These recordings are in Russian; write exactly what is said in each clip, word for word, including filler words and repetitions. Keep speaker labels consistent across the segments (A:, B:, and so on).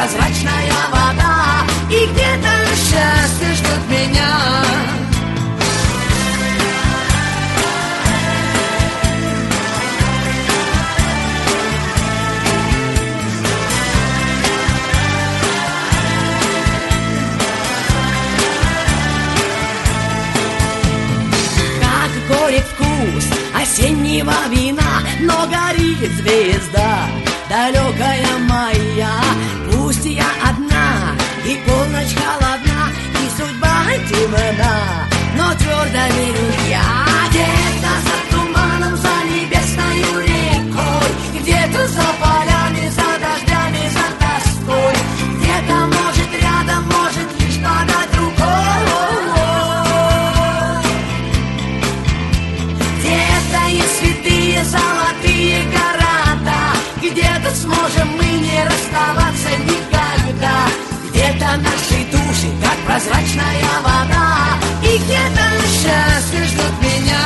A: прозрачная вода, и где-то счастье ждет меня. Как горек вкус осеннего вина, но горит звезда далекая моя. Пусть я одна, и полночь холодна, и судьба темна, но твердо верю я. Где-то за туманом, за небесною рекой, где-то за полями, за дождями, за тоской, где-то, может, рядом, может, лишь подать рукой. Где-то есть святые золотые города, где-то сможем мы не расставаться никогда. Где-то наши души, как прозрачная вода, и где-то счастье ждет меня.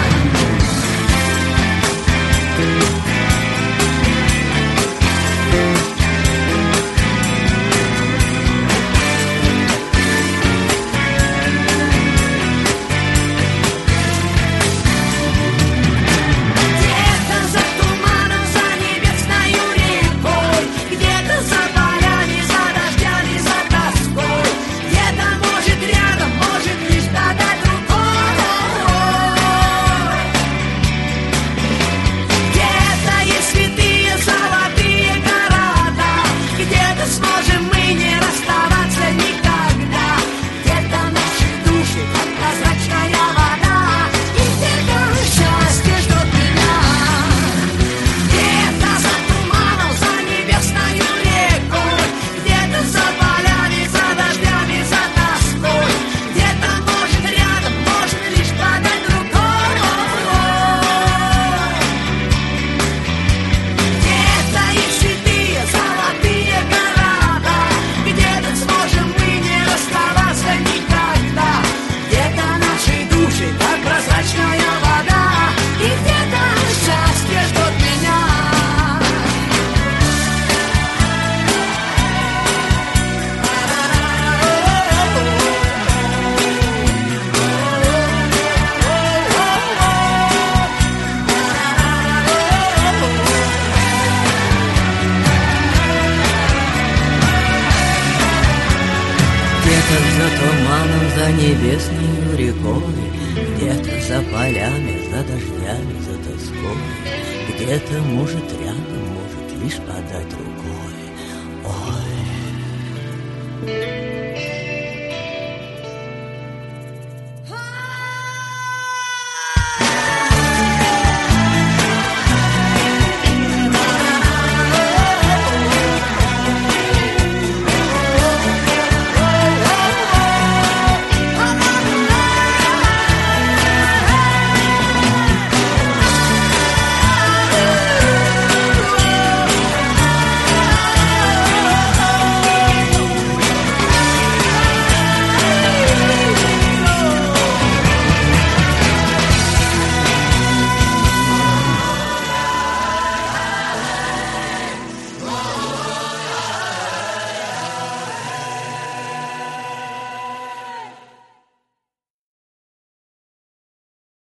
A: За небесною рекой, где-то за полями, за дождями, за тоской, где-то, может, рядом, может, лишь подать рукой. Ой.